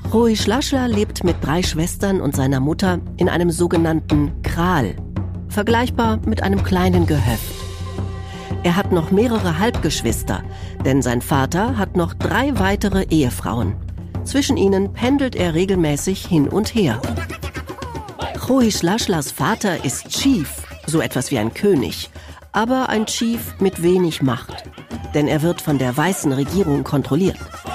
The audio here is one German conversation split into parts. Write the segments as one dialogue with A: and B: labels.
A: Rohi-Schlaschla lebt mit 3 Schwestern und seiner Mutter in einem sogenannten Kraal, vergleichbar mit einem kleinen Gehöft. Er hat noch mehrere Halbgeschwister, denn sein Vater hat noch 3 weitere Ehefrauen. Zwischen ihnen pendelt er regelmäßig hin und her. Rohi-Schlaschlas Vater ist Chief, so etwas wie ein König, aber ein Chief mit wenig Macht, denn er wird von der weißen Regierung kontrolliert.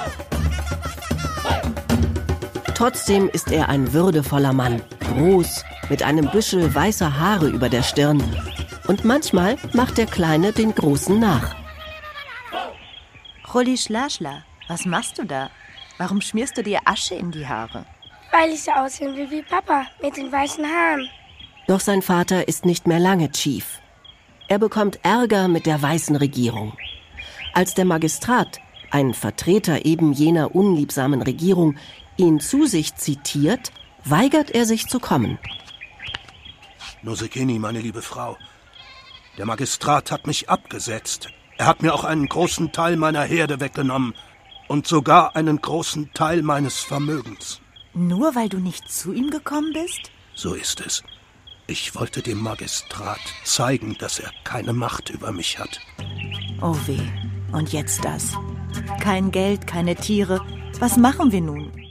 A: Trotzdem ist er ein würdevoller Mann, groß, mit einem Büschel weißer Haare über der Stirn. Und manchmal macht der Kleine den Großen nach.
B: Rohi-Schlaschla, was machst du da? Warum schmierst du dir Asche in die Haare?
C: Weil ich so aussehen will wie Papa, mit den weißen Haaren.
A: Doch sein Vater ist nicht mehr lange Chief. Er bekommt Ärger mit der weißen Regierung. Als der Magistrat, ein Vertreter eben jener unliebsamen Regierung, ihn zu sich zitiert, weigert er sich zu kommen.
D: Nosekeni, meine liebe Frau, der Magistrat hat mich abgesetzt. Er hat mir auch einen großen Teil meiner Herde weggenommen und sogar einen großen Teil meines Vermögens.
B: Nur weil du nicht zu ihm gekommen bist?
D: So ist es. Ich wollte dem Magistrat zeigen, dass er keine Macht über mich hat.
B: Oh weh, und jetzt das. Kein Geld, keine Tiere. Was machen wir nun?